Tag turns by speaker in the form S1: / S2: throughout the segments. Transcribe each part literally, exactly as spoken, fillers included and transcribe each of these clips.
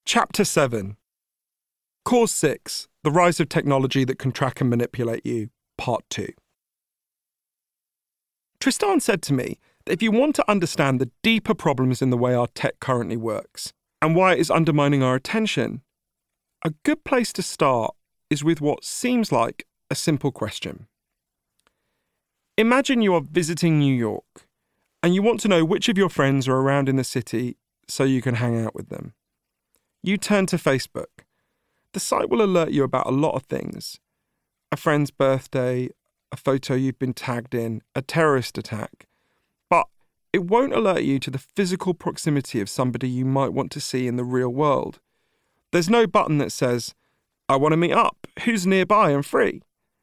S1: Chapter seven. Course six, The Rise of Technology That Can Track and Manipulate You, Part two. Tristan said to me that if you want to understand the deeper problems in the way our tech currently works and why it is undermining our attention, a good place to start is with what seems like a simple question. Imagine you are visiting New York and you want to know which of your friends are around in the city so you can hang out with them. You turn to Facebook. The site will alert you about a lot of things. A friend's birthday, a photo you've been tagged in, a terrorist attack. But it won't alert you to the physical proximity of somebody you might want to see in the real world. There's no button that says, I want to meet up, who's nearby and free?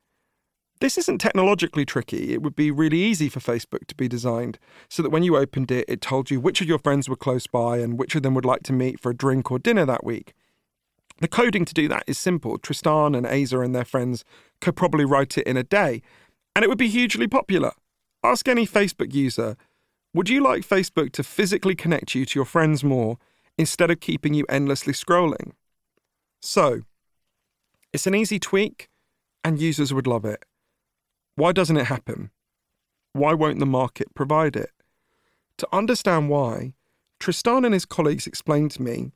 S1: This isn't technologically tricky. It would be really easy for Facebook to be designed so that when you opened it, it told you which of your friends were close by and which of them would like to meet for a drink or dinner that week. The coding to do that is simple. Tristan and Asa and their friends could probably write it in a day, and it would be hugely popular. Ask any Facebook user, would you like Facebook to physically connect you to your friends more instead of keeping you endlessly scrolling? So, it's an easy tweak, and users would love it. Why doesn't it happen? Why won't the market provide it? To understand why, Tristan and his colleagues explained to me,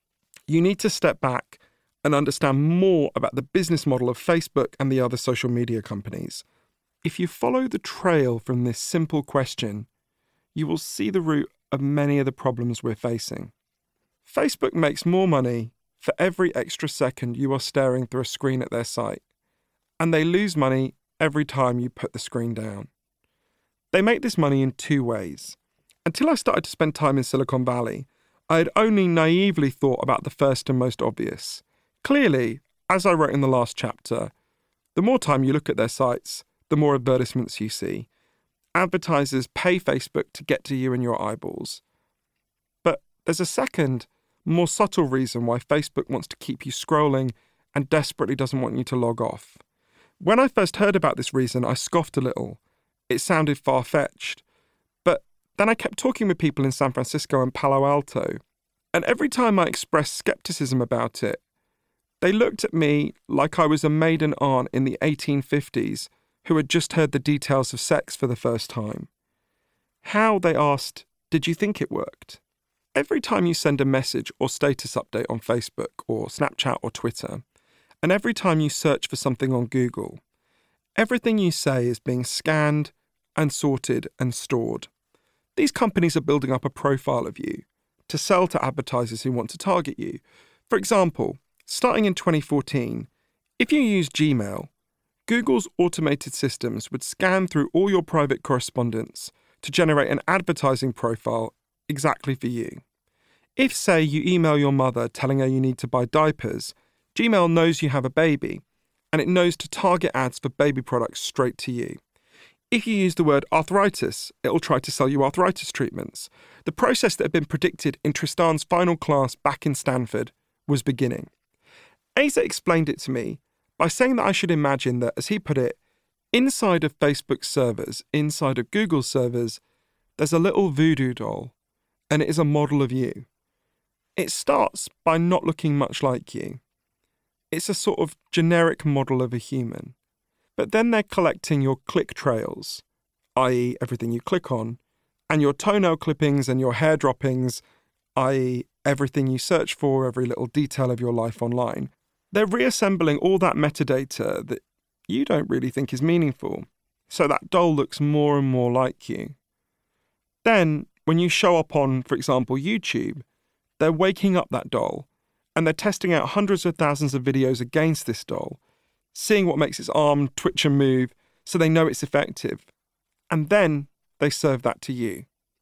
S1: you need to step back and understand more about the business model of Facebook and the other social media companies. If you follow the trail from this simple question, you will see the root of many of the problems we're facing. Facebook makes more money for every extra second you are staring through a screen at their site, and they lose money every time you put the screen down. They make this money in two ways. Until I started to spend time in Silicon Valley, I had only naively thought about the first and most obvious. Clearly, as I wrote in the last chapter, the more time you look at their sites, the more advertisements you see. Advertisers pay Facebook to get to you and your eyeballs. But there's a second, more subtle reason why Facebook wants to keep you scrolling and desperately doesn't want you to log off. When I first heard about this reason, I scoffed a little. It sounded far-fetched. But then I kept talking with people in San Francisco and Palo Alto, and every time I expressed skepticism about it, they looked at me like I was a maiden aunt in the eighteen fifties who had just heard the details of sex for the first time. How, they asked, did you think it worked? Every time you send a message or status update on Facebook or Snapchat or Twitter, and every time you search for something on Google, everything you say is being scanned and sorted and stored. These companies are building up a profile of you to sell to advertisers who want to target you. For example, starting in twenty fourteen, if you use Gmail, Google's automated systems would scan through all your private correspondence to generate an advertising profile exactly for you. If, say, you email your mother telling her you need to buy diapers, Gmail knows you have a baby, and it knows to target ads for baby products straight to you. If you use the word arthritis, it'll try to sell you arthritis treatments. The process that had been predicted in Tristan's final class back in Stanford was beginning. Asa explained it to me by saying that I should imagine that, as he put it, inside of Facebook's servers, inside of Google's servers, there's a little voodoo doll, and it is a model of you. It starts by not looking much like you. It's a sort of generic model of a human. But then they're collecting your click trails, that is everything you click on, and your toenail clippings and your hair droppings, that is everything you search for, every little detail of your life online. They're reassembling all that metadata that you don't really think is meaningful, so that doll looks more and more like you. Then, when you show up on, for example, YouTube, they're waking up that doll, and they're testing out hundreds of thousands of videos against this doll, seeing what makes its arm twitch and move so they know it's effective. And then they serve that to you.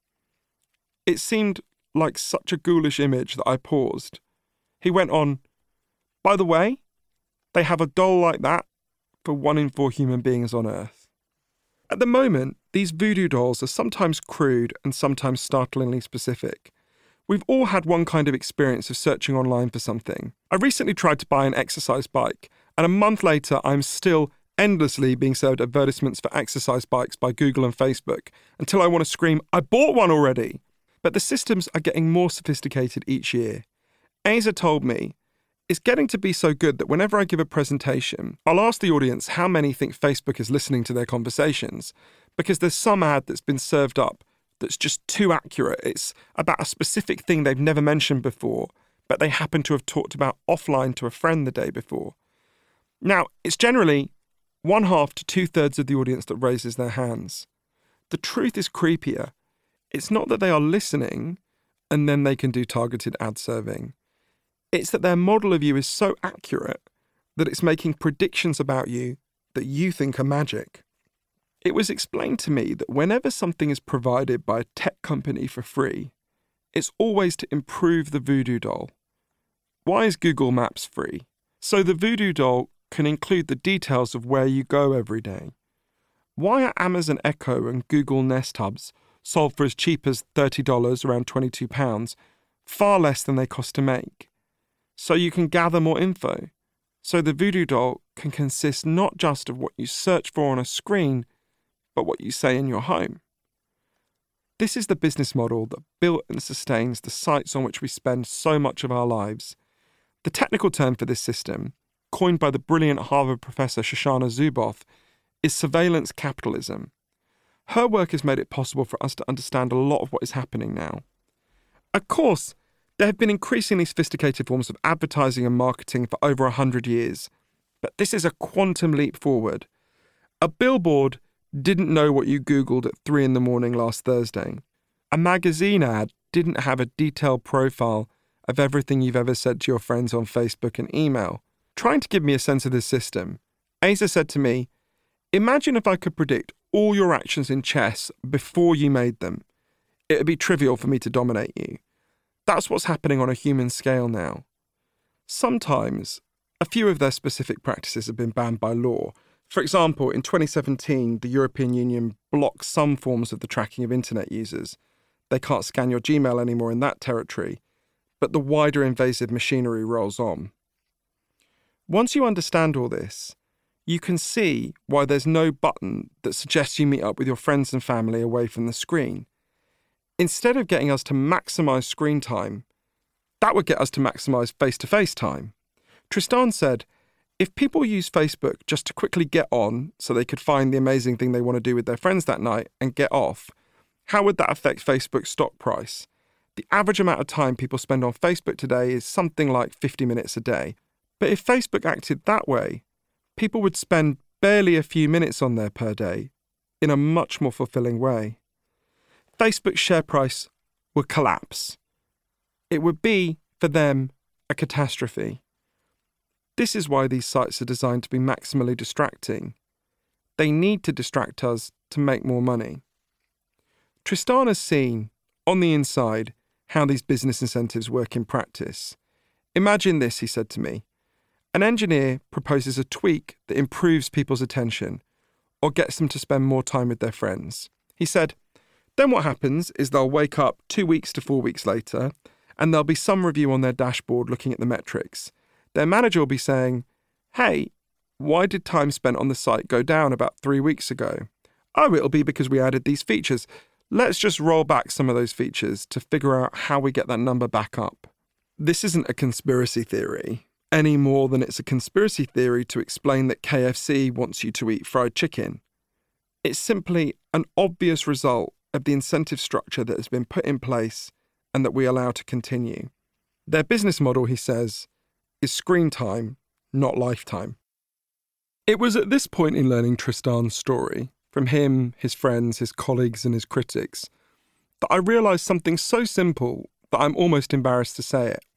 S1: It seemed like such a ghoulish image that I paused. He went on, by the way, they have a doll like that for one in four human beings on Earth. At the moment, these voodoo dolls are sometimes crude and sometimes startlingly specific. We've all had one kind of experience of searching online for something. I recently tried to buy an exercise bike, and a month later I'm still endlessly being served advertisements for exercise bikes by Google and Facebook until I want to scream, I bought one already! But the systems are getting more sophisticated each year, Aza told me, it's getting to be so good that whenever I give a presentation, I'll ask the audience how many think Facebook is listening to their conversations, because there's some ad that's been served up that's just too accurate. It's about a specific thing they've never mentioned before, but they happen to have talked about offline to a friend the day before. Now, it's generally one half to two-thirds of the audience that raises their hands. The truth is creepier. It's not that they are listening and then they can do targeted ad serving. It's that their model of you is so accurate that it's making predictions about you that you think are magic. It was explained to me that whenever something is provided by a tech company for free, it's always to improve the Voodoo doll. Why is Google Maps free? So the Voodoo doll can include the details of where you go every day. Why are Amazon Echo and Google Nest Hubs sold for as cheap as thirty dollars, around twenty-two pounds, far less than they cost to make? So you can gather more info. So the Voodoo doll can consist not just of what you search for on a screen, but what you say in your home. This is the business model that built and sustains the sites on which we spend so much of our lives. The technical term for this system, coined by the brilliant Harvard professor Shoshana Zuboff, is surveillance capitalism. Her work has made it possible for us to understand a lot of what is happening now. Of course, there have been increasingly sophisticated forms of advertising and marketing for over a hundred years, but this is a quantum leap forward. A billboard didn't know what you Googled at three in the morning last Thursday. A magazine ad didn't have a detailed profile of everything you've ever said to your friends on Facebook and email. Trying to give me a sense of this system, Aza said to me, imagine if I could predict all your actions in chess before you made them. It would be trivial for me to dominate you. That's what's happening on a human scale now. Sometimes, a few of their specific practices have been banned by law. For example, in twenty seventeen, the European Union blocked some forms of the tracking of internet users. They can't scan your Gmail anymore in that territory, but the wider invasive machinery rolls on. Once you understand all this, you can see why there's no button that suggests you meet up with your friends and family away from the screen. Instead of getting us to maximise screen time, that would get us to maximise face-to-face time. Tristan said, if people use Facebook just to quickly get on so they could find the amazing thing they want to do with their friends that night and get off, how would that affect Facebook's stock price? The average amount of time people spend on Facebook today is something like fifty minutes a day. But if Facebook acted that way, people would spend barely a few minutes on there per day in a much more fulfilling way. Facebook's share price would collapse. It would be, for them, a catastrophe. This is why these sites are designed to be maximally distracting. They need to distract us to make more money. Tristan has seen, on the inside, how these business incentives work in practice. Imagine this, he said to me. An engineer proposes a tweak that improves people's attention or gets them to spend more time with their friends. He said, then what happens is they'll wake up two weeks to four weeks later and there'll be some review on their dashboard looking at the metrics. Their manager will be saying, hey, why did time spent on the site go down about three weeks ago? Oh, it'll be because we added these features. Let's just roll back some of those features to figure out how we get that number back up. This isn't a conspiracy theory, any more than it's a conspiracy theory to explain that K F C wants you to eat fried chicken. It's simply an obvious result of the incentive structure that has been put in place and that we allow to continue. Their business model, he says, is screen time, not lifetime. It was at this point in learning Tristan's story, from him, his friends, his colleagues and his critics, that I realised something so simple that I'm almost embarrassed to say it.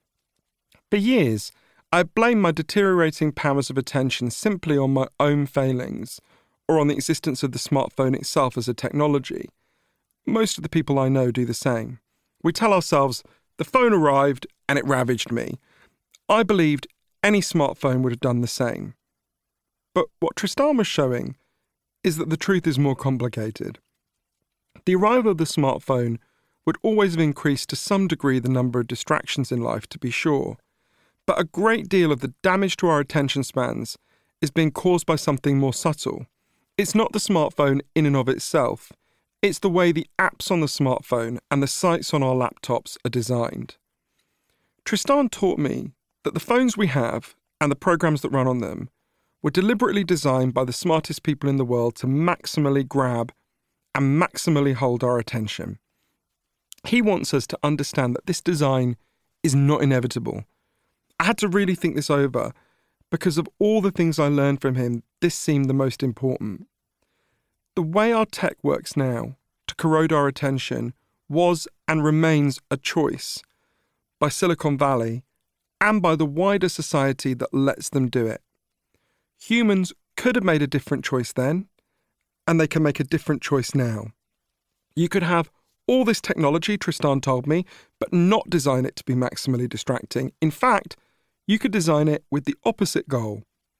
S1: For years, I blamed my deteriorating powers of attention simply on my own failings, or on the existence of the smartphone itself as a technology. Most of the people I know do the same. We tell ourselves, the phone arrived and it ravaged me. I believed any smartphone would have done the same. But what Tristan was showing is that the truth is more complicated. The arrival of the smartphone would always have increased to some degree the number of distractions in life, to be sure. But a great deal of the damage to our attention spans is being caused by something more subtle. It's not the smartphone in and of itself. It's the way the apps on the smartphone and the sites on our laptops are designed. Tristan taught me that the phones we have and the programs that run on them were deliberately designed by the smartest people in the world to maximally grab and maximally hold our attention. He wants us to understand that this design is not inevitable. I had to really think this over because of all the things I learned from him, this seemed the most important. The way our tech works now to corrode our attention was and remains a choice by Silicon Valley and by the wider society that lets them do it. Humans could have made a different choice then, and they can make a different choice now. You could have all this technology, Tristan told me, but not design it to be maximally distracting. In fact, you could design it with the opposite goal,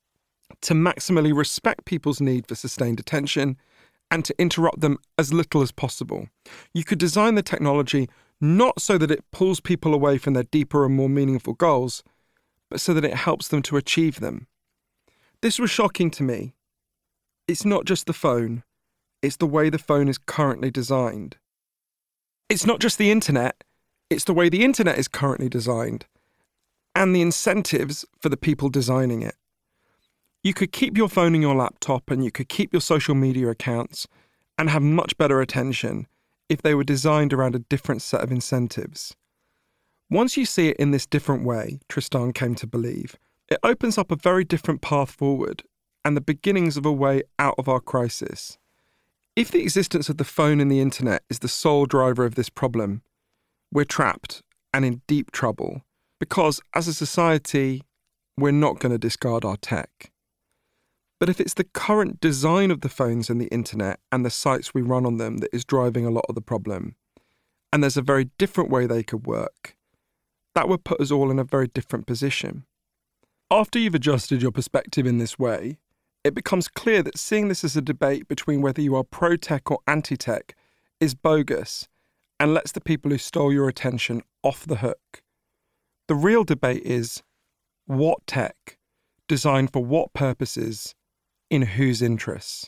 S1: to maximally respect people's need for sustained attention and to interrupt them as little as possible. You could design the technology not so that it pulls people away from their deeper and more meaningful goals, but so that it helps them to achieve them. This was shocking to me. It's not just the phone, it's the way the phone is currently designed. It's not just the internet, it's the way the internet is currently designed, and the incentives for the people designing it. You could keep your phone and your laptop and you could keep your social media accounts and have much better attention if they were designed around a different set of incentives. Once you see it in this different way, Tristan came to believe, it opens up a very different path forward and the beginnings of a way out of our crisis. If the existence of the phone and the internet is the sole driver of this problem, we're trapped and in deep trouble because, as a society, we're not going to discard our tech. But if it's the current design of the phones and the internet and the sites we run on them that is driving a lot of the problem, and there's a very different way they could work, that would put us all in a very different position. After you've adjusted your perspective in this way, it becomes clear that seeing this as a debate between whether you are pro-tech or anti-tech is bogus and lets the people who stole your attention off the hook. The real debate is, what tech, designed for what purposes, in whose interests?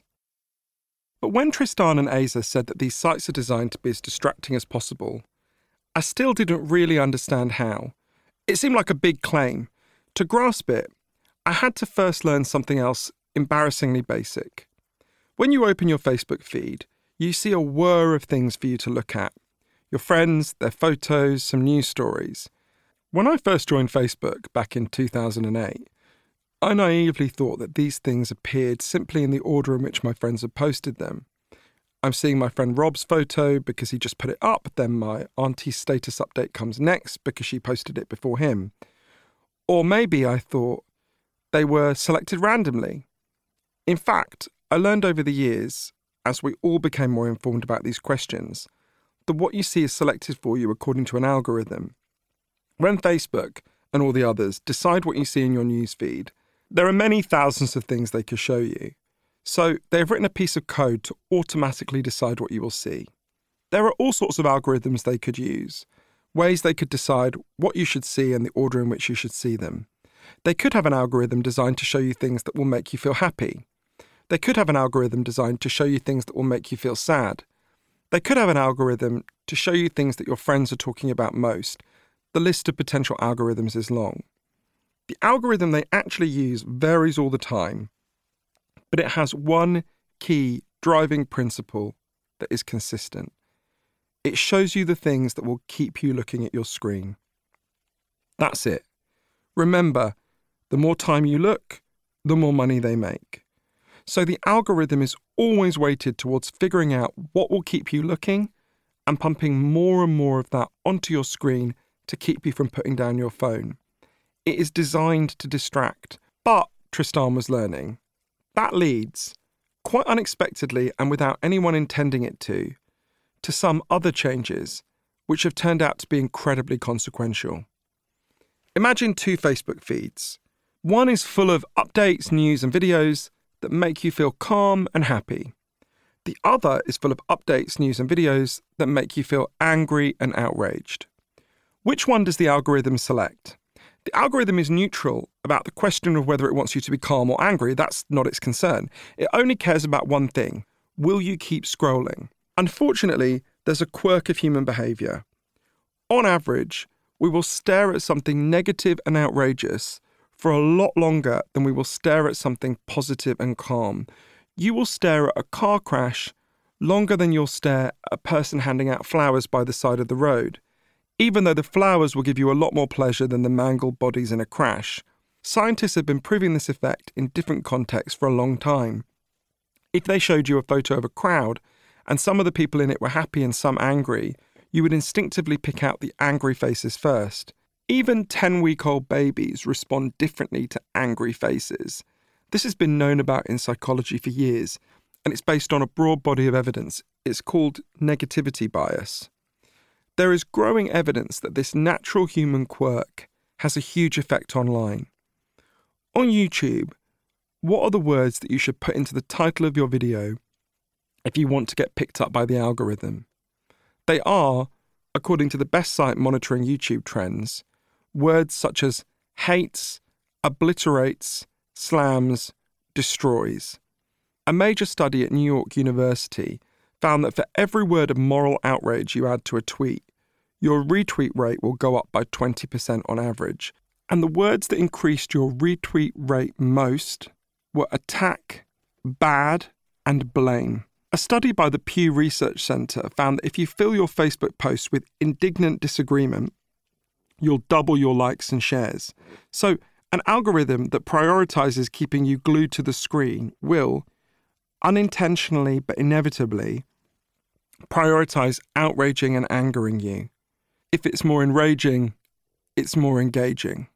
S1: But when Tristan and Asa said that these sites are designed to be as distracting as possible, I still didn't really understand how. It seemed like a big claim. To grasp it, I had to first learn something else embarrassingly basic. When you open your Facebook feed, you see a whir of things for you to look at. Your friends, their photos, some news stories. When I first joined Facebook back in two thousand eight, I naively thought that these things appeared simply in the order in which my friends had posted them. I'm seeing my friend Rob's photo because he just put it up, then my auntie's status update comes next because she posted it before him. Or maybe I thought they were selected randomly. In fact, I learned over the years, as we all became more informed about these questions, that what you see is selected for you according to an algorithm. When Facebook and all the others decide what you see in your newsfeed, there are many thousands of things they could show you. So they've written a piece of code to automatically decide what you will see. There are all sorts of algorithms they could use, ways they could decide what you should see and the order in which you should see them. They could have an algorithm designed to show you things that will make you feel happy. They could have an algorithm designed to show you things that will make you feel sad. They could have an algorithm to show you things that your friends are talking about most. The list of potential algorithms is long. The algorithm they actually use varies all the time, but it has one key driving principle that is consistent. It shows you the things that will keep you looking at your screen. That's it. Remember, the more time you look, the more money they make. So the algorithm is always weighted towards figuring out what will keep you looking and pumping more and more of that onto your screen to keep you from putting down your phone. It is designed to distract. But, Tristan was learning, that leads, quite unexpectedly and without anyone intending it to, to some other changes which have turned out to be incredibly consequential. Imagine two Facebook feeds. One is full of updates, news and videos that make you feel calm and happy. The other is full of updates, news and videos that make you feel angry and outraged. Which one does the algorithm select? The algorithm is neutral about the question of whether it wants you to be calm or angry. That's not its concern. It only cares about one thing. Will you keep scrolling? Unfortunately, there's a quirk of human behaviour. On average, We will stare at something negative and outrageous for a lot longer than we will stare at something positive and calm. You will stare at a car crash longer than you'll stare at a person handing out flowers by the side of the road, even though the flowers will give you a lot more pleasure than the mangled bodies in a crash. Scientists have been proving this effect in different contexts for a long time. If they showed you a photo of a crowd and some of the people in it were happy and some angry, you would instinctively pick out the angry faces first. Even ten-week-old babies respond differently to angry faces. This has been known about in psychology for years, and it's based on a broad body of evidence. It's called negativity bias. There is growing evidence that this natural human quirk has a huge effect online. On YouTube, what are the words that you should put into the title of your video if you want to get picked up by the algorithm? They are, according to the best site monitoring YouTube trends, words such as hates, obliterates, slams, destroys. A major study at New York University found that for every word of moral outrage you add to a tweet, your retweet rate will go up by twenty percent on average. And the words that increased your retweet rate most were attack, bad, and blame. A study by the Pew Research Center found that if you fill your Facebook posts with indignant disagreement, you'll double your likes and shares. So, an algorithm that prioritizes keeping you glued to the screen will, unintentionally but inevitably, prioritize outraging and angering you. If it's more enraging, it's more engaging.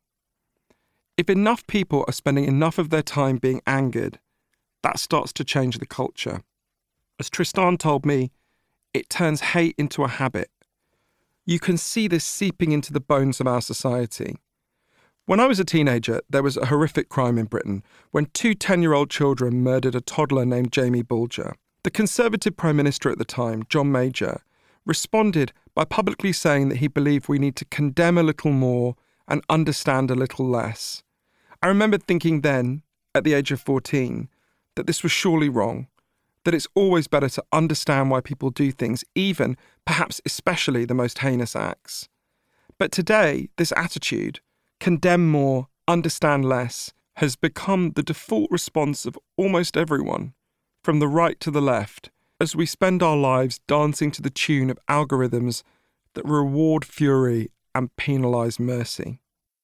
S1: If enough people are spending enough of their time being angered, that starts to change the culture. As Tristan told me, it turns hate into a habit. You can see this seeping into the bones of our society. When I was a teenager, there was a horrific crime in Britain when two ten-year-old children murdered a toddler named Jamie Bulger. The Conservative Prime Minister at the time, John Major, responded by publicly saying that he believed we need to condemn a little more and understand a little less. I remember thinking then, at the age of fourteen, that this was surely wrong, that it's always better to understand why people do things, even, perhaps especially, the most heinous acts. But today, this attitude, condemn more, understand less, has become the default response of almost everyone, from the right to the left, as we spend our lives dancing to the tune of algorithms that reward fury and penalise mercy.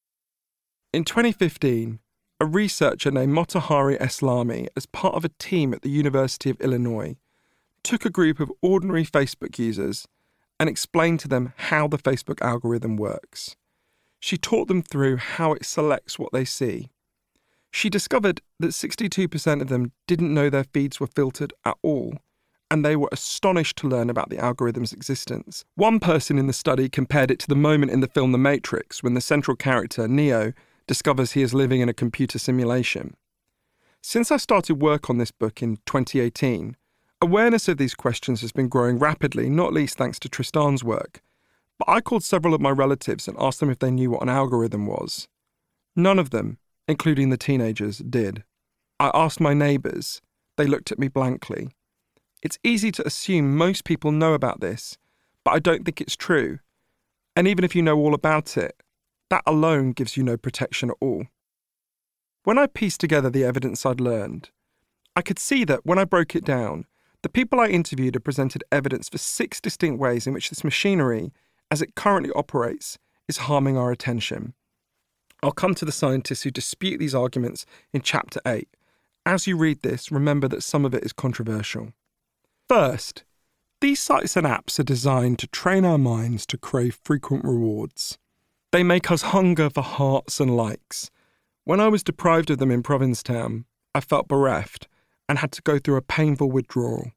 S1: In twenty fifteen, a researcher named Motahari Eslami, as part of a team at the University of Illinois, took a group of ordinary Facebook users and explained to them how the Facebook algorithm works. She taught them through how it selects what they see. She discovered that sixty-two percent of them didn't know their feeds were filtered at all, and they were astonished to learn about the algorithm's existence. One person in the study compared it to the moment in the film The Matrix when the central character, Neo, discovers he is living in a computer simulation. Since I started work on this book in twenty eighteen, awareness of these questions has been growing rapidly, not least thanks to Tristan's work. But I called several of my relatives and asked them if they knew what an algorithm was. None of them, including the teenagers, did. I asked my neighbours. They looked at me blankly. It's easy to assume most people know about this, but I don't think it's true. And even if you know all about it, that alone gives you no protection at all. When I pieced together the evidence I'd learned, I could see that when I broke it down, the people I interviewed had presented evidence for six distinct ways in which this machinery, as it currently operates, is harming our attention. I'll come to the scientists who dispute these arguments in Chapter eight. As you read this, remember that some of it is controversial. First, these sites and apps are designed to train our minds to crave frequent rewards. They make us hunger for hearts and likes. When I was deprived of them in Provincetown, I felt bereft and had to go through a painful withdrawal.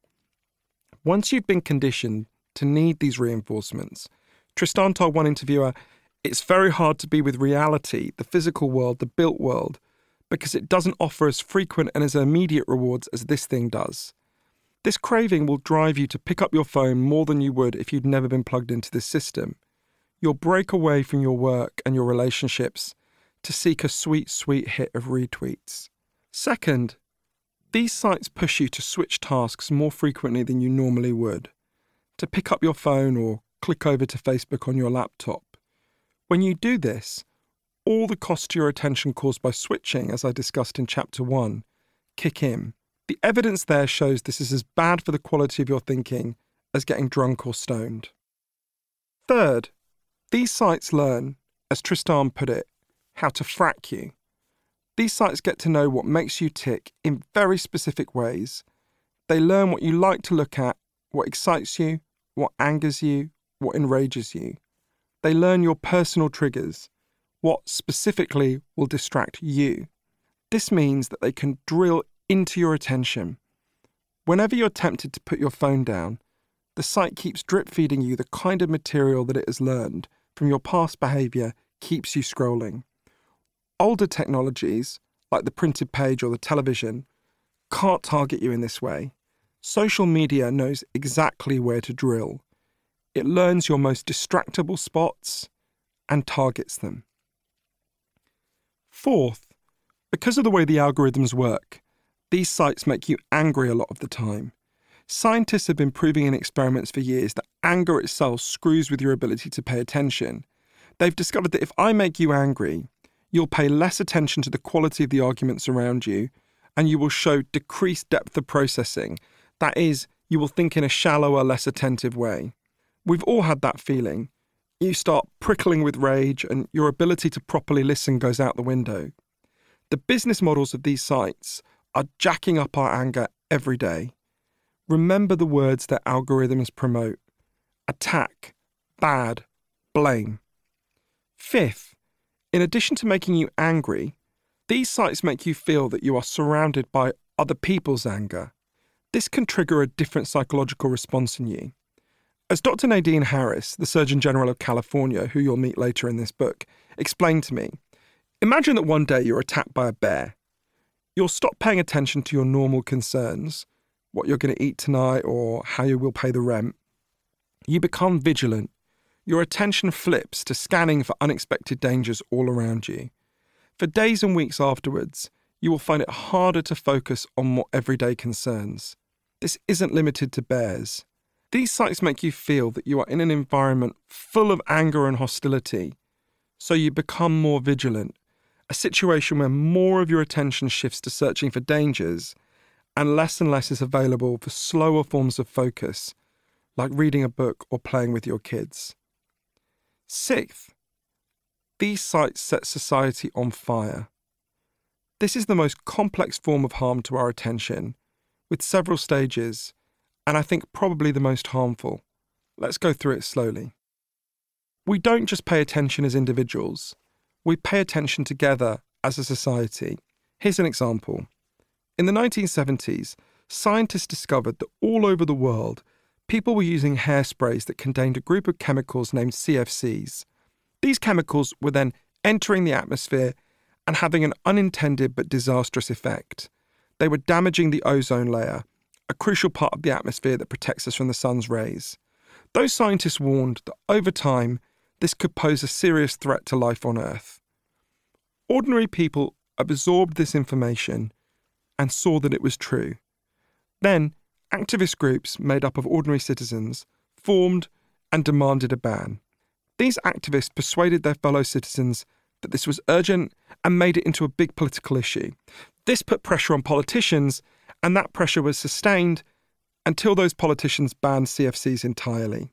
S1: Once you've been conditioned to need these reinforcements, Tristan told one interviewer, it's very hard to be with reality, the physical world, the built world, because it doesn't offer as frequent and as immediate rewards as this thing does. This craving will drive you to pick up your phone more than you would if you'd never been plugged into this system. You'll break away from your work and your relationships to seek a sweet, sweet hit of retweets. Second, these sites push you to switch tasks more frequently than you normally would, to pick up your phone or click over to Facebook on your laptop. When you do this, all the costs to your attention caused by switching, as I discussed in chapter one, kick in. The evidence there shows this is as bad for the quality of your thinking as getting drunk or stoned. Third, these sites learn, as Tristan put it, how to frack you. These sites get to know what makes you tick in very specific ways. They learn what you like to look at, what excites you, what angers you, what enrages you. They learn your personal triggers, what specifically will distract you. This means that they can drill into your attention. Whenever you're tempted to put your phone down, the site keeps drip-feeding you the kind of material that it has learned from your past behaviour keeps you scrolling. Older technologies, like the printed page or the television, can't target you in this way. Social media knows exactly where to drill. It learns your most distractible spots and targets them. Fourth, because of the way the algorithms work, these sites make you angry a lot of the time. Scientists have been proving in experiments for years that anger itself screws with your ability to pay attention. They've discovered that if I make you angry, you'll pay less attention to the quality of the arguments around you, and you will show decreased depth of processing. That is, you will think in a shallower, less attentive way. We've all had that feeling. You start prickling with rage, and your ability to properly listen goes out the window. The business models of these sites are jacking up our anger every day. Remember the words that algorithms promote: attack, bad, blame. Fifth, in addition to making you angry, these sites make you feel that you are surrounded by other people's anger. This can trigger a different psychological response in you. As Doctor Nadine Harris, the Surgeon General of California, who you'll meet later in this book, explained to me, imagine that one day you're attacked by a bear. You'll stop paying attention to your normal concerns, what you're going to eat tonight or how you will pay the rent. You become vigilant. Your attention flips to scanning for unexpected dangers all around you. For days and weeks afterwards, you will find it harder to focus on more everyday concerns. This isn't limited to bears. These sites make you feel that you are in an environment full of anger and hostility, so you become more vigilant, a situation where more of your attention shifts to searching for dangers and less and less is available for slower forms of focus, like reading a book or playing with your kids. Sixth, these sites set society on fire. This is the most complex form of harm to our attention, with several stages, and I think probably the most harmful. Let's go through it slowly. We don't just pay attention as individuals, we pay attention together as a society. Here's an example. In the nineteen seventies, scientists discovered that all over the world, people were using hairsprays that contained a group of chemicals named C F Cs. These chemicals were then entering the atmosphere and having an unintended but disastrous effect. They were damaging the ozone layer, a crucial part of the atmosphere that protects us from the sun's rays. Those scientists warned that over time, this could pose a serious threat to life on Earth. Ordinary people absorbed this information and saw that it was true. Then, activist groups made up of ordinary citizens formed and demanded a ban. These activists persuaded their fellow citizens that this was urgent and made it into a big political issue. This put pressure on politicians, and that pressure was sustained until those politicians banned C F Cs entirely.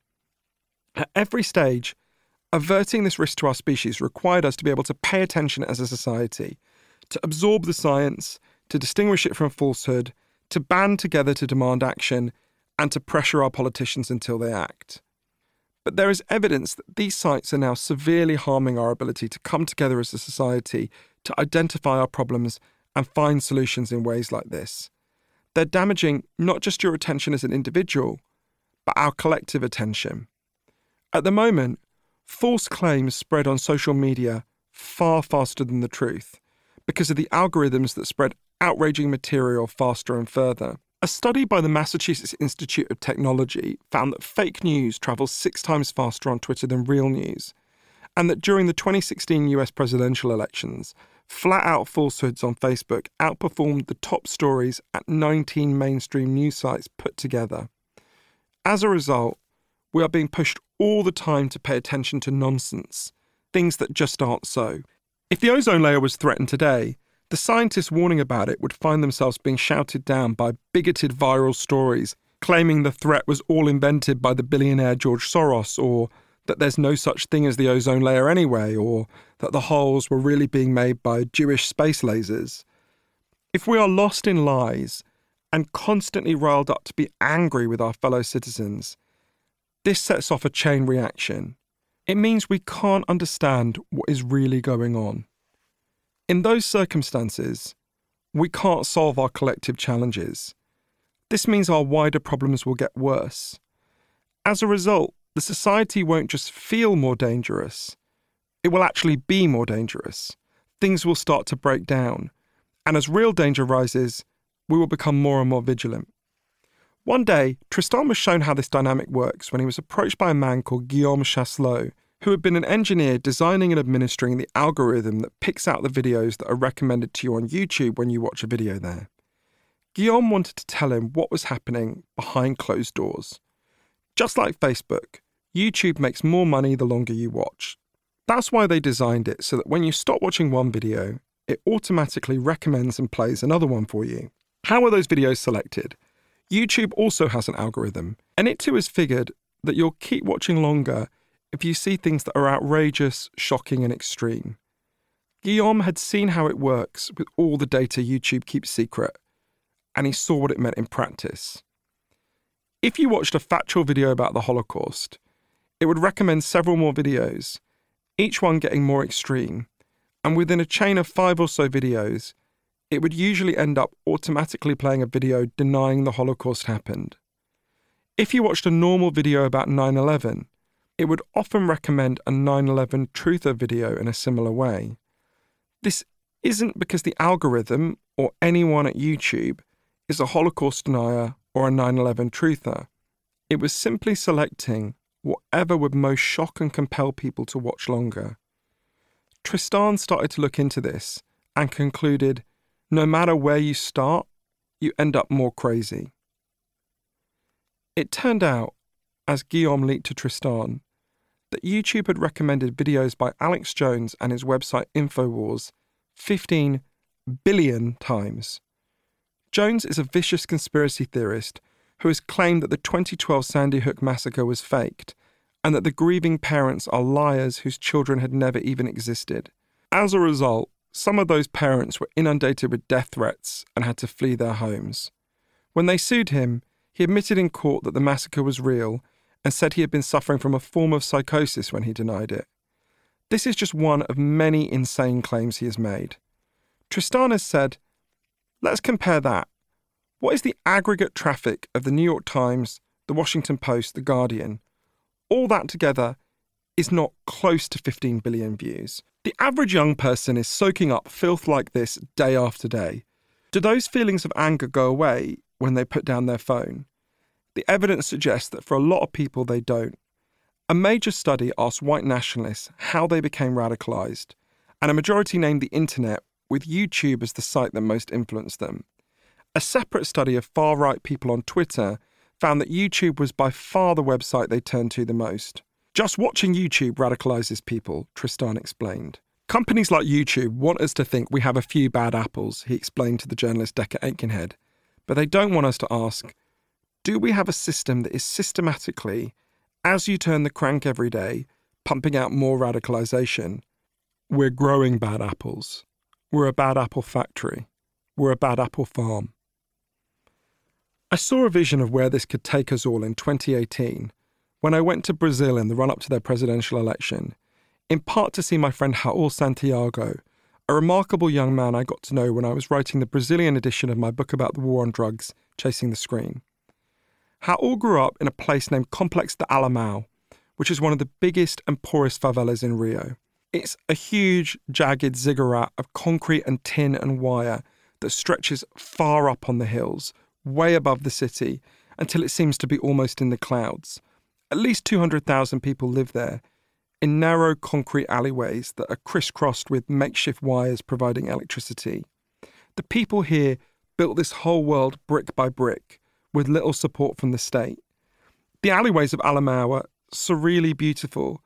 S1: At every stage, averting this risk to our species required us to be able to pay attention as a society, to absorb the science, to distinguish it from falsehood, to band together to demand action, and to pressure our politicians until they act. But there is evidence that these sites are now severely harming our ability to come together as a society, to identify our problems and find solutions in ways like this. They're damaging not just your attention as an individual, but our collective attention. At the moment, false claims spread on social media far faster than the truth because of the algorithms that spread outraging material faster and further. A study by the Massachusetts Institute of Technology found that fake news travels six times faster on Twitter than real news, and that during the twenty sixteen U S presidential elections, flat-out falsehoods on Facebook outperformed the top stories at nineteen mainstream news sites put together. As a result, we are being pushed all the time to pay attention to nonsense, things that just aren't so. If the ozone layer was threatened today, the scientists warning about it would find themselves being shouted down by bigoted viral stories claiming the threat was all invented by the billionaire George Soros, or that there's no such thing as the ozone layer anyway, or that the holes were really being made by Jewish space lasers. If we are lost in lies and constantly riled up to be angry with our fellow citizens, this sets off a chain reaction. It means we can't understand what is really going on. In those circumstances, we can't solve our collective challenges. This means our wider problems will get worse. As a result, the society won't just feel more dangerous, it will actually be more dangerous. Things will start to break down, and as real danger rises, we will become more and more vigilant. One day, Tristan was shown how this dynamic works when he was approached by a man called Guillaume Chasselot, who had been an engineer designing and administering the algorithm that picks out the videos that are recommended to you on YouTube when you watch a video there. Guillaume wanted to tell him what was happening behind closed doors. Just like Facebook, YouTube makes more money the longer you watch. That's why they designed it so that when you stop watching one video, it automatically recommends and plays another one for you. How are those videos selected? YouTube also has an algorithm, and it too has figured that you'll keep watching longer if you see things that are outrageous, shocking, and extreme. Guillaume had seen how it works with all the data YouTube keeps secret, and he saw what it meant in practice. If you watched a factual video about the Holocaust, it would recommend several more videos, each one getting more extreme, and within a chain of five or so videos, it would usually end up automatically playing a video denying the Holocaust happened. If you watched a normal video about nine eleven, it would often recommend a nine eleven truther video in a similar way. This isn't because the algorithm, or anyone at YouTube, is a Holocaust denier or a nine eleven truther. It was simply selecting whatever would most shock and compel people to watch longer. Tristan started to look into this and concluded, no matter where you start, you end up more crazy. It turned out, as Guillaume leaked to Tristan, that YouTube had recommended videos by Alex Jones and his website InfoWars fifteen billion times. Jones is a vicious conspiracy theorist who has claimed that the twenty twelve Sandy Hook massacre was faked and that the grieving parents are liars whose children had never even existed. As a result, some of those parents were inundated with death threats and had to flee their homes. When they sued him, he admitted in court that the massacre was real and said he had been suffering from a form of psychosis when he denied it. This is just one of many insane claims he has made. Tristan has said, let's compare that. What is the aggregate traffic of the New York Times, the Washington Post, the Guardian? All that together is not close to fifteen billion views. The average young person is soaking up filth like this day after day. Do those feelings of anger go away when they put down their phone? The evidence suggests that for a lot of people they don't. A major study asked white nationalists how they became radicalised, and a majority named the internet, with YouTube as the site that most influenced them. A separate study of far-right people on Twitter found that YouTube was by far the website they turned to the most. Just watching YouTube radicalises people, Tristan explained. Companies like YouTube want us to think we have a few bad apples, he explained to the journalist Decca Aikenhead, but they don't want us to ask, do we have a system that is systematically, as you turn the crank every day, pumping out more radicalisation? We're growing bad apples. We're a bad apple factory. We're a bad apple farm. I saw a vision of where this could take us all in twenty eighteen, when I went to Brazil in the run-up to their presidential election, in part to see my friend Raul Santiago, a remarkable young man I got to know when I was writing the Brazilian edition of my book about the war on drugs, Chasing the Screen. Raul grew up in a place named Complexo de Alemão, which is one of the biggest and poorest favelas in Rio. It's a huge, jagged ziggurat of concrete and tin and wire that stretches far up on the hills, way above the city, until it seems to be almost in the clouds. At least two hundred thousand people live there, in narrow concrete alleyways that are crisscrossed with makeshift wires providing electricity. The people here built this whole world brick by brick, with little support from the state. The alleyways of Alemão are surreally beautiful,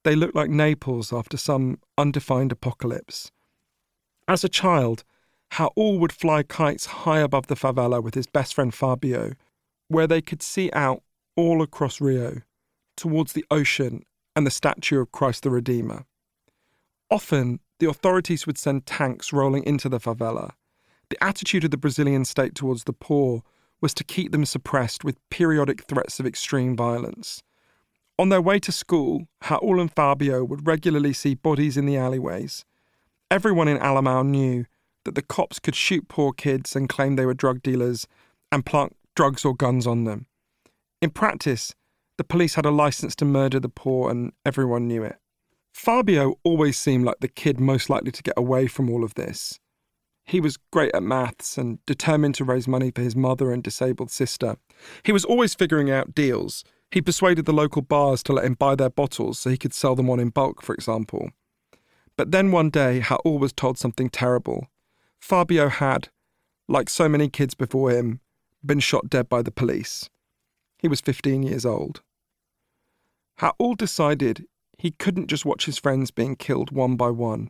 S1: They looked like Naples after some undefined apocalypse. As a child, Raul would fly kites high above the favela with his best friend Fabio, where they could see out all across Rio, towards the ocean and the statue of Christ the Redeemer. Often, the authorities would send tanks rolling into the favela. The attitude of the Brazilian state towards the poor was to keep them suppressed with periodic threats of extreme violence. On their way to school, Raul and Fabio would regularly see bodies in the alleyways. Everyone in Alemão knew that the cops could shoot poor kids and claim they were drug dealers and plant drugs or guns on them. In practice, the police had a license to murder the poor and everyone knew it. Fabio always seemed like the kid most likely to get away from all of this. He was great at maths and determined to raise money for his mother and disabled sister. He was always figuring out deals. He persuaded the local bars to let him buy their bottles so he could sell them on in bulk, for example. But then one day, Raul was told something terrible. Fabio had, like so many kids before him, been shot dead by the police. He was fifteen years old. Raul decided he couldn't just watch his friends being killed one by one.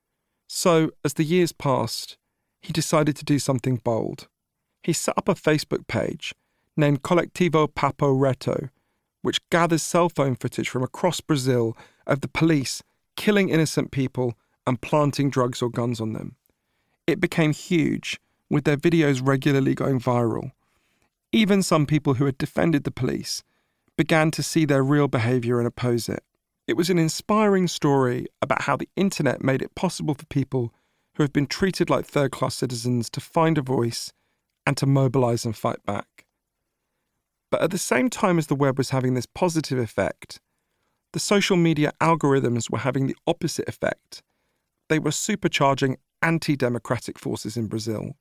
S1: So, as the years passed, he decided to do something bold. He set up a Facebook page named Coletivo Papo Reto, which gathers cell phone footage from across Brazil of the police killing innocent people and planting drugs or guns on them. It became huge, with their videos regularly going viral. Even some people who had defended the police began to see their real behaviour and oppose it. It was an inspiring story about how the internet made it possible for people who have been treated like third-class citizens to find a voice and to mobilise and fight back. But at the same time as the web was having this positive effect, the social media algorithms were having the opposite effect. They were supercharging anti-democratic forces in Brazil.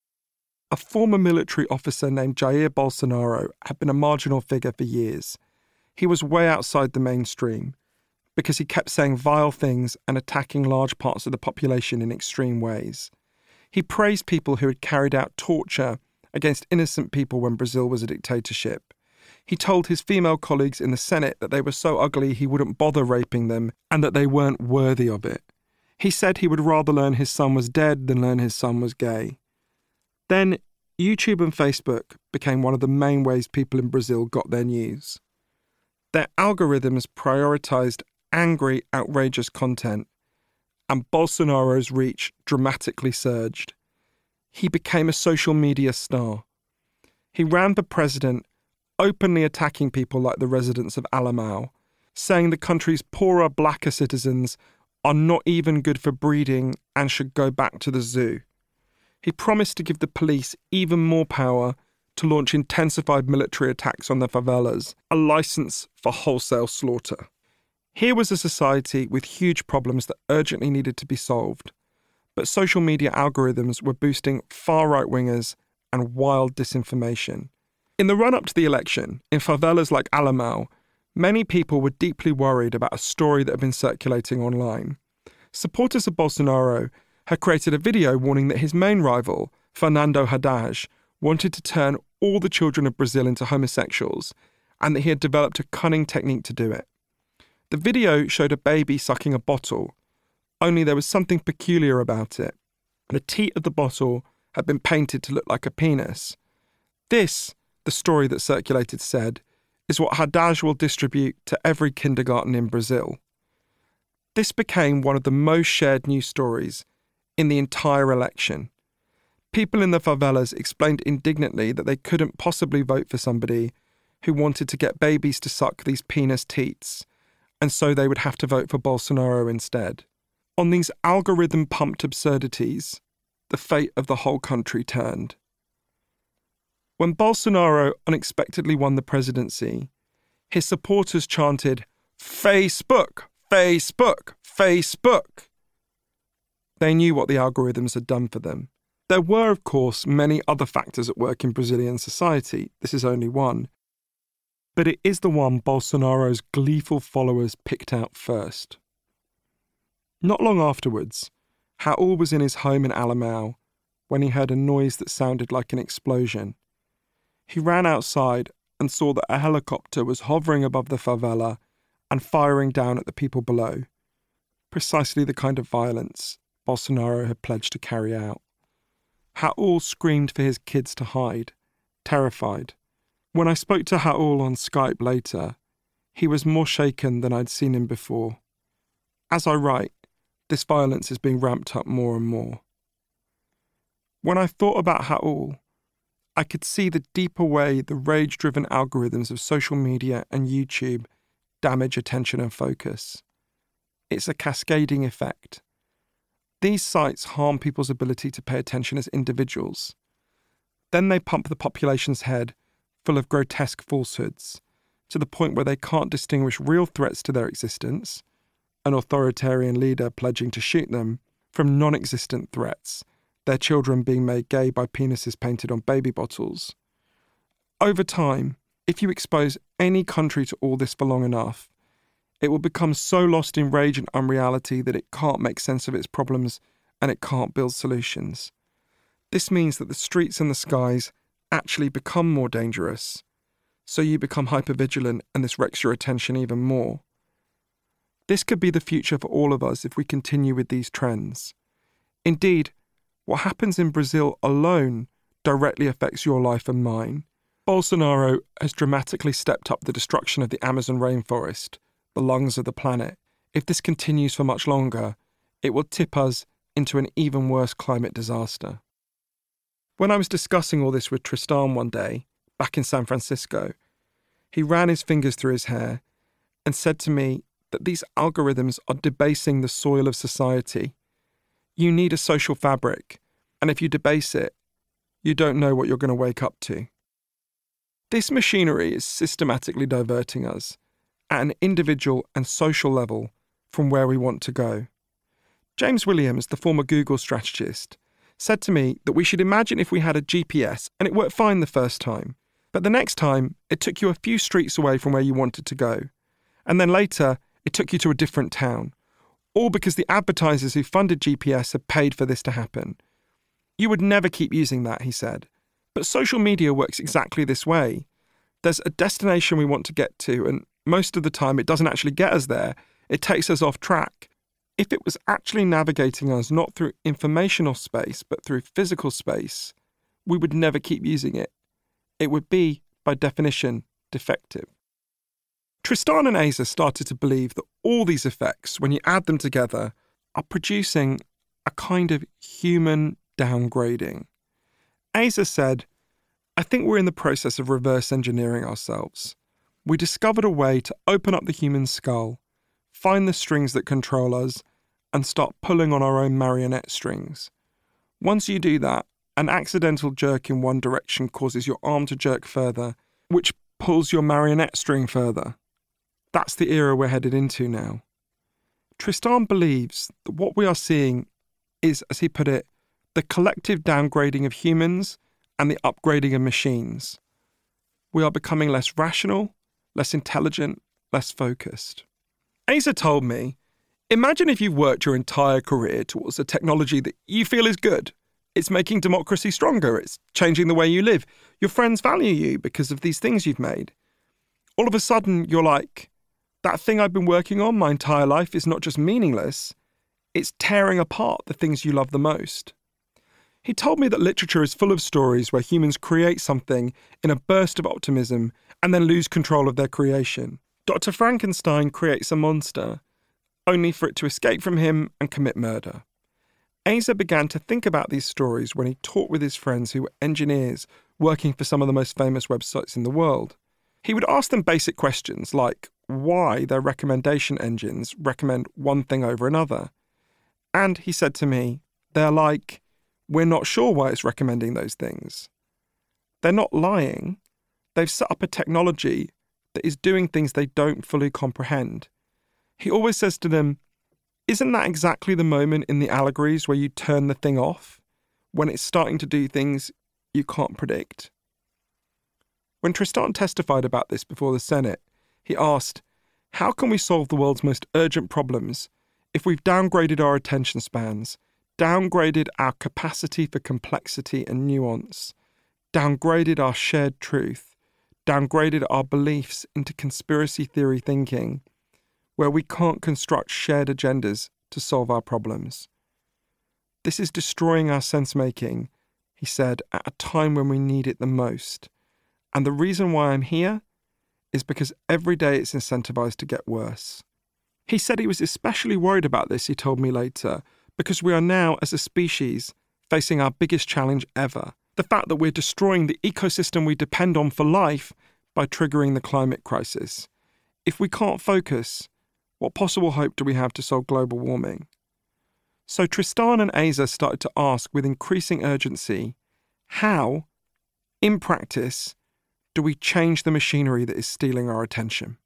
S1: A former military officer named Jair Bolsonaro had been a marginal figure for years. He was way outside the mainstream because he kept saying vile things and attacking large parts of the population in extreme ways. He praised people who had carried out torture against innocent people when Brazil was a dictatorship. He told his female colleagues in the Senate that they were so ugly he wouldn't bother raping them and that they weren't worthy of it. He said he would rather learn his son was dead than learn his son was gay. Then, YouTube and Facebook became one of the main ways people in Brazil got their news. Their algorithms prioritised angry, outrageous content, and Bolsonaro's reach dramatically surged. He became a social media star. He ran for president, openly attacking people like the residents of Alemão, saying the country's poorer, blacker citizens are not even good for breeding and should go back to the zoo. He promised to give the police even more power to launch intensified military attacks on the favelas, a license for wholesale slaughter. Here was a society with huge problems that urgently needed to be solved, but social media algorithms were boosting far-right wingers and wild disinformation. In the run-up to the election, in favelas like Alemão, many people were deeply worried about a story that had been circulating online. Supporters of Bolsonaro had created a video warning that his main rival, Fernando Haddad, wanted to turn all the children of Brazil into homosexuals, and that he had developed a cunning technique to do it. The video showed a baby sucking a bottle, only there was something peculiar about it. The teat of the bottle had been painted to look like a penis. This, the story that circulated said, is what Haddad will distribute to every kindergarten in Brazil. This became one of the most shared news stories in the entire election. People in the favelas explained indignantly that they couldn't possibly vote for somebody who wanted to get babies to suck these penis teats, and so they would have to vote for Bolsonaro instead. On these algorithm-pumped absurdities, the fate of the whole country turned. When Bolsonaro unexpectedly won the presidency, his supporters chanted, "Facebook! Facebook! Facebook!" They knew what the algorithms had done for them. There were, of course, many other factors at work in Brazilian society. This is only one. But it is the one Bolsonaro's gleeful followers picked out first. Not long afterwards, Raul was in his home in Alemão when he heard a noise that sounded like an explosion. He ran outside and saw that a helicopter was hovering above the favela and firing down at the people below, precisely the kind of violence Bolsonaro had pledged to carry out. Raul screamed for his kids to hide, terrified. When I spoke to Raul on Skype later, he was more shaken than I'd seen him before. As I write, this violence is being ramped up more and more. When I thought about Raul, I could see the deeper way the rage-driven algorithms of social media and YouTube damage attention and focus. It's a cascading effect. These sites harm people's ability to pay attention as individuals. Then they pump the population's head full of grotesque falsehoods, to the point where they can't distinguish real threats to their existence, an authoritarian leader pledging to shoot them, from non-existent threats, their children being made gay by penises painted on baby bottles. Over time, if you expose any country to all this for long enough, it will become so lost in rage and unreality that it can't make sense of its problems and it can't build solutions. This means that the streets and the skies actually become more dangerous, so you become hypervigilant and this wrecks your attention even more. This could be the future for all of us if we continue with these trends. Indeed, what happens in Brazil alone directly affects your life and mine. Bolsonaro has dramatically stepped up the destruction of the Amazon rainforest, the lungs of the planet. If this continues for much longer, it will tip us into an even worse climate disaster. When I was discussing all this with Tristan one day, back in San Francisco, he ran his fingers through his hair and said to me that these algorithms are debasing the soil of society. You need a social fabric, and if you debase it, you don't know what you're going to wake up to. This machinery is systematically diverting us, at an individual and social level, from where we want to go. James Williams, the former Google strategist, said to me that we should imagine if we had a G P S and it worked fine the first time, but the next time it took you a few streets away from where you wanted to go, and then later it took you to a different town, all because the advertisers who funded G P S had paid for this to happen. You would never keep using that, he said. But social media works exactly this way. There's a destination we want to get to, and most of the time it doesn't actually get us there. It takes us off track. If it was actually navigating us not through informational space, but through physical space, we would never keep using it. It would be, by definition, defective. Tristan and Asa started to believe that all these effects, when you add them together, are producing a kind of human downgrading. Asa said, I think we're in the process of reverse engineering ourselves. We discovered a way to open up the human skull, find the strings that control us, and start pulling on our own marionette strings. Once you do that, an accidental jerk in one direction causes your arm to jerk further, which pulls your marionette string further. That's the era we're headed into now. Tristan believes that what we are seeing is, as he put it, the collective downgrading of humans and the upgrading of machines. We are becoming less rational, less intelligent, less focused. Asa told me, imagine if you've worked your entire career towards a technology that you feel is good. It's making democracy stronger. It's changing the way you live. Your friends value you because of these things you've made. All of a sudden, you're like, that thing I've been working on my entire life is not just meaningless, it's tearing apart the things you love the most. He told me that literature is full of stories where humans create something in a burst of optimism and then lose control of their creation. Doctor Frankenstein creates a monster, only for it to escape from him and commit murder. Asa began to think about these stories when he talked with his friends who were engineers working for some of the most famous websites in the world. He would ask them basic questions like why their recommendation engines recommend one thing over another. And he said to me, they're like, we're not sure why it's recommending those things. They're not lying. They've set up a technology that is doing things they don't fully comprehend. He always says to them, isn't that exactly the moment in the allegories where you turn the thing off, when it's starting to do things you can't predict? When Tristan testified about this before the Senate, he asked, how can we solve the world's most urgent problems if we've downgraded our attention spans, downgraded our capacity for complexity and nuance, downgraded our shared truth, downgraded our beliefs into conspiracy theory thinking, where we can't construct shared agendas to solve our problems. This is destroying our sense-making, he said, at a time when we need it the most. And the reason why I'm here is because every day it's incentivized to get worse. He said he was especially worried about this, he told me later, because we are now, as a species, facing our biggest challenge ever. The fact that we're destroying the ecosystem we depend on for life by triggering the climate crisis. If we can't focus, what possible hope do we have to solve global warming? So Tristan and Asa started to ask with increasing urgency, how, in practice, do we change the machinery that is stealing our attention?